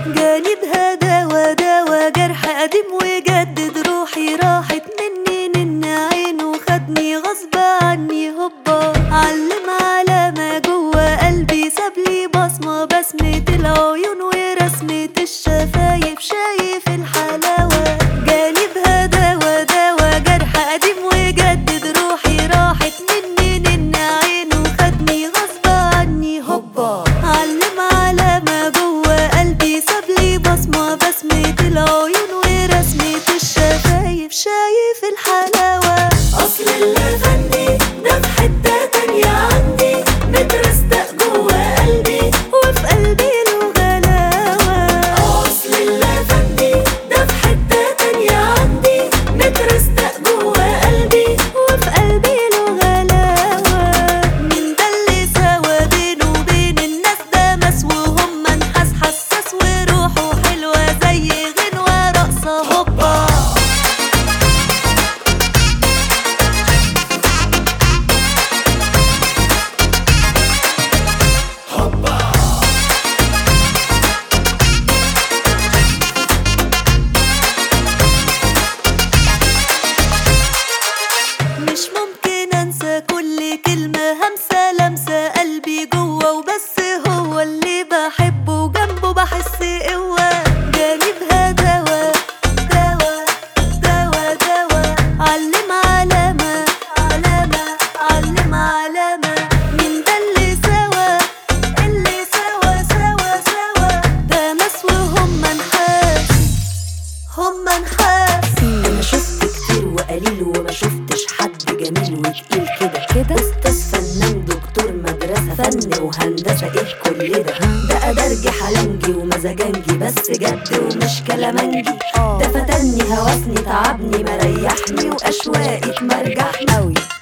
جاني بهداوة دوا جرح قديم وجدد، روحي راحت مني نن عينه خدني غصب عني هوبا. علم على ما جوا قلبي سابلي بصمة، بسمة العيون ورسمة الشفايف، شايف الحلاوة. جاني بهداوة دوا جرح قديم وجدد، روحي راحت مني نن عينه خدني غصب عني هوبا. علم على ما جوا قلبي سابلي بصمة، بسمة العيون ورسمة الشفايف، شايف الحلاوة. أصل اللافندي ده في حتة تانية عندي، مترستق جوا قلبي وفي قلبي له غلاوة. أصل اللافندي ده في حتة تانية عندي، مترستق جوا قلبي وفي قلبي له غلاوة. من ده اللي سوا بينه وبين الناس ده مسوهم منحاس حساس، وروحه حلوة زي غنوة رقصة هوبا. مش ممكن انسى كل كلمة همسة لمسة قلبي جوا وبس، هو اللي بحبه وجنبه بحس قوة. جاني بهداوة دوا دوا دوا، علم علامة علامة علم علامة. من ده اللي سوا سوا ده ناس وهم منحاس، هم منحاس. أنا شفت كتير وقليل وما شفتش حد جميل وتقيل كده. أستاذ فنان دكتور مدرسة فن وهندسة، إيه كل ده أدرجي حلنجي ومزاجنجي، بس جد ومش كلامنجي. ده فتني هوسني تعبني مريحني وأشواقي تمرجحني أوي.